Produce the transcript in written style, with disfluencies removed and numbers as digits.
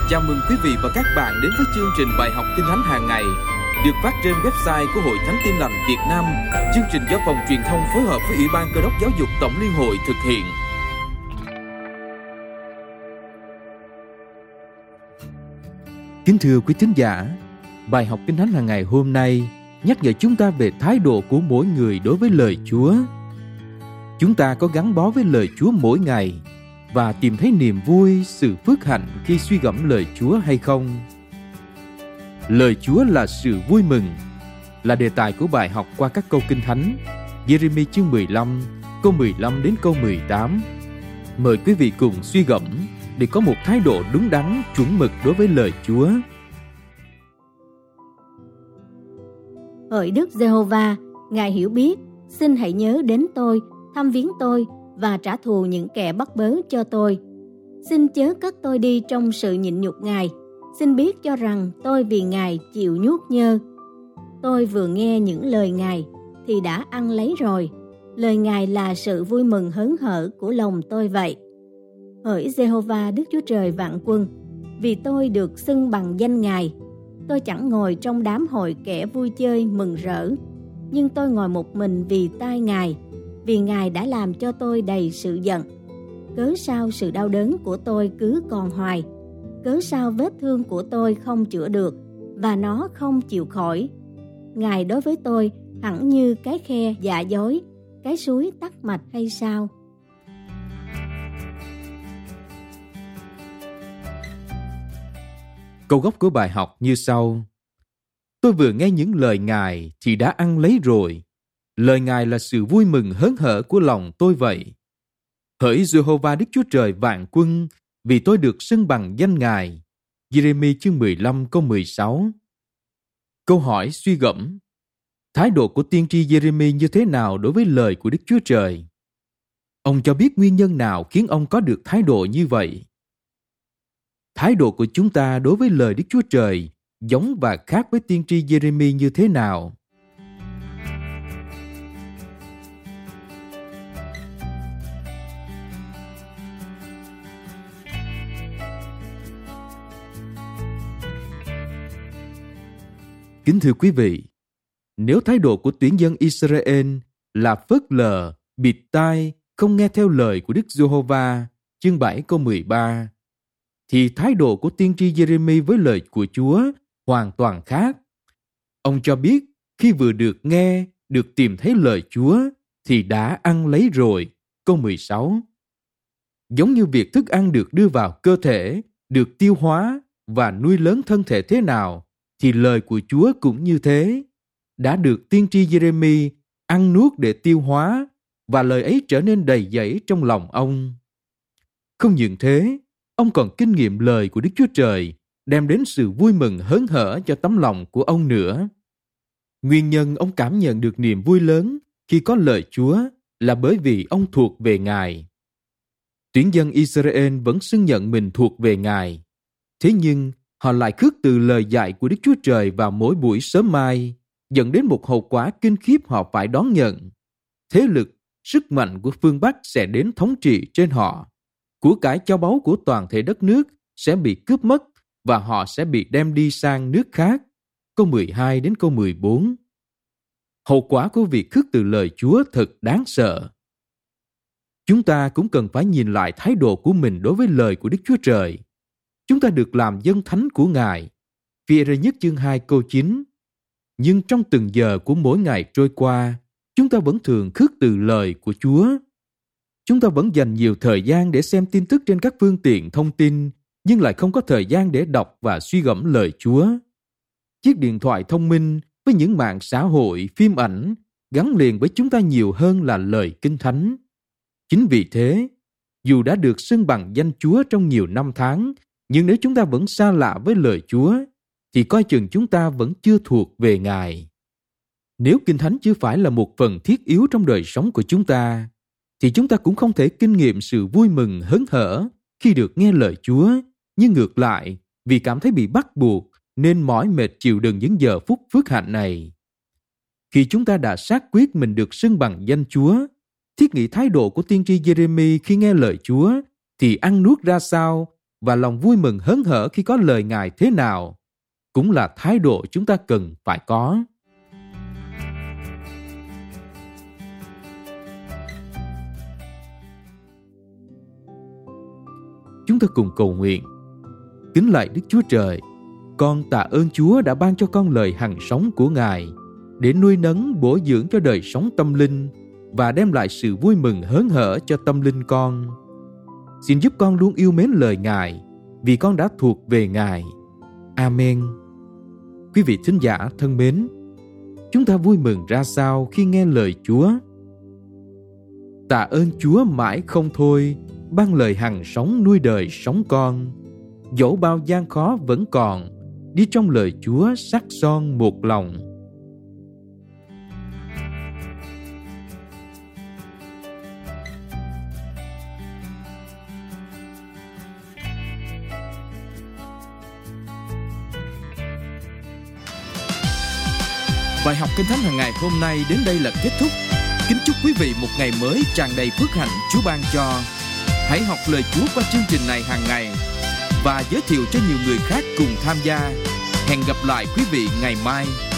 Chào mừng quý vị và các bạn đến với chương trình bài học Kinh Thánh hàng ngày được phát trên website của Hội Thánh Tin Lành Việt Nam. Chương trình do Phòng Truyền thông phối hợp với Ủy ban Cơ đốc Giáo dục Tổng Liên hội thực hiện. Kính thưa quý thính giả, bài học Kinh Thánh hàng ngày hôm nay nhắc nhở chúng ta về thái độ của mỗi người đối với lời Chúa. Chúng ta có gắn bó với lời Chúa mỗi ngày và tìm thấy niềm vui, sự phước hạnh khi suy gẫm lời Chúa hay không? Lời Chúa là sự vui mừng, là đề tài của bài học qua các câu Kinh Thánh. Giê-rê-mi chương 15, câu 15 đến câu 18. Mời quý vị cùng suy gẫm để có một thái độ đúng đắn, chuẩn mực đối với lời Chúa. Hỡi Đức Giê-hô-va, Ngài hiểu biết, xin hãy nhớ đến tôi, thăm viếng tôi và trả thù những kẻ bắt bớ cho tôi. Xin chớ cất tôi đi trong sự nhịn nhục Ngài. Xin biết cho rằng tôi vì Ngài chịu nhuốc nhơ. Tôi vừa nghe những lời Ngài thì đã ăn lấy rồi. Lời Ngài là sự vui mừng hớn hở của lòng tôi vậy. Hỡi Giê-hô-va Đức Chúa Trời vạn quân, vì tôi được xưng bằng danh Ngài. Tôi chẳng ngồi trong đám hội kẻ vui chơi mừng rỡ, nhưng tôi ngồi một mình vì tai Ngài, vì Ngài đã làm cho tôi đầy sự giận. Cớ sao sự đau đớn của tôi cứ còn hoài? Cớ sao vết thương của tôi không chữa được và nó không chịu khỏi? Ngài đối với tôi hẳn như cái khe dạ dối, cái suối tắc mạch hay sao? Câu gốc của bài học như sau: Tôi vừa nghe những lời Ngài thì đã ăn lấy rồi. Lời Ngài là sự vui mừng hớn hở của lòng tôi vậy. Hỡi Giê-hô-va Đức Chúa Trời vạn quân, vì tôi được xưng bằng danh Ngài. Giê-rê-mi chương 15 câu 16. Câu hỏi suy gẫm: thái độ của tiên tri Giê-rê-mi như thế nào đối với lời của Đức Chúa Trời? Ông cho biết nguyên nhân nào khiến ông có được thái độ như vậy? Thái độ của chúng ta đối với lời Đức Chúa Trời giống và khác với tiên tri Giê-rê-mi như thế nào? Kính thưa quý vị, nếu thái độ của tuyển dân Israel là phớt lờ, bịt tai, không nghe theo lời của Đức Giê-hô-va, chương 7 câu 13, thì thái độ của tiên tri Giê-rê-mi với lời của Chúa hoàn toàn khác. Ông cho biết khi vừa được nghe, được tìm thấy lời Chúa thì đã ăn lấy rồi, câu 16. Giống như việc thức ăn được đưa vào cơ thể, được tiêu hóa và nuôi lớn thân thể thế nào, thì lời của Chúa cũng như thế, đã được tiên tri Giê-rê-mi ăn nuốt để tiêu hóa, và lời ấy trở nên đầy dẫy trong lòng ông. Không những thế, ông còn kinh nghiệm lời của Đức Chúa Trời đem đến sự vui mừng hớn hở cho tấm lòng của ông nữa. Nguyên nhân ông cảm nhận được niềm vui lớn khi có lời Chúa là bởi vì ông thuộc về Ngài. Tuyển dân Israel vẫn xưng nhận mình thuộc về Ngài. Thế nhưng họ lại khước từ lời dạy của Đức Chúa Trời vào mỗi buổi sớm mai, dẫn đến một hậu quả kinh khiếp họ phải đón nhận. Thế lực, sức mạnh của phương Bắc sẽ đến thống trị trên họ. Của cải châu báu của toàn thể đất nước sẽ bị cướp mất và họ sẽ bị đem đi sang nước khác. Câu 12 đến câu 14. Hậu quả của việc khước từ lời Chúa thật đáng sợ. Chúng ta cũng cần phải nhìn lại thái độ của mình đối với lời của Đức Chúa Trời. Chúng ta được làm dân thánh của Ngài. Phi-e-rơ nhất chương 2 câu 9. Nhưng trong từng giờ của mỗi ngày trôi qua, chúng ta vẫn thường khước từ lời của Chúa. Chúng ta vẫn dành nhiều thời gian để xem tin tức trên các phương tiện thông tin, nhưng lại không có thời gian để đọc và suy gẫm lời Chúa. Chiếc điện thoại thông minh với những mạng xã hội, phim ảnh gắn liền với chúng ta nhiều hơn là lời Kinh Thánh. Chính vì thế, dù đã được xưng bằng danh Chúa trong nhiều năm tháng, nhưng nếu chúng ta vẫn xa lạ với lời Chúa, thì coi chừng chúng ta vẫn chưa thuộc về Ngài. Nếu Kinh Thánh chưa phải là một phần thiết yếu trong đời sống của chúng ta, thì chúng ta cũng không thể kinh nghiệm sự vui mừng hớn hở khi được nghe lời Chúa, nhưng ngược lại, vì cảm thấy bị bắt buộc nên mỏi mệt chịu đựng những giờ phút phước hạnh này. Khi chúng ta đã xác quyết mình được xưng bằng danh Chúa, thiết nghĩ thái độ của tiên tri Giê-rê-mi khi nghe lời Chúa thì ăn nuốt ra sao và lòng vui mừng hớn hở khi có lời Ngài thế nào cũng là thái độ chúng ta cần phải có. Chúng ta cùng cầu nguyện. Kính lạy Đức Chúa Trời, con tạ ơn Chúa đã ban cho con lời hằng sống của Ngài để nuôi nấng bổ dưỡng cho đời sống tâm linh và đem lại sự vui mừng hớn hở cho tâm linh con. Xin giúp con luôn yêu mến lời Ngài vì con đã thuộc về Ngài. Amen. Quý vị thính giả thân mến, chúng ta vui mừng ra sao khi nghe lời Chúa? Tạ ơn Chúa mãi không thôi, ban lời hằng sống nuôi đời sống con. Dẫu bao gian khó vẫn còn, đi trong lời Chúa sắc son một lòng. Bài học Kinh Thánh hàng ngày hôm nay đến đây là kết thúc. Kính chúc quý vị một ngày mới tràn đầy phước hạnh Chúa ban cho. Hãy học lời Chúa qua chương trình này hàng ngày và giới thiệu cho nhiều người khác cùng tham gia. Hẹn gặp lại quý vị ngày mai.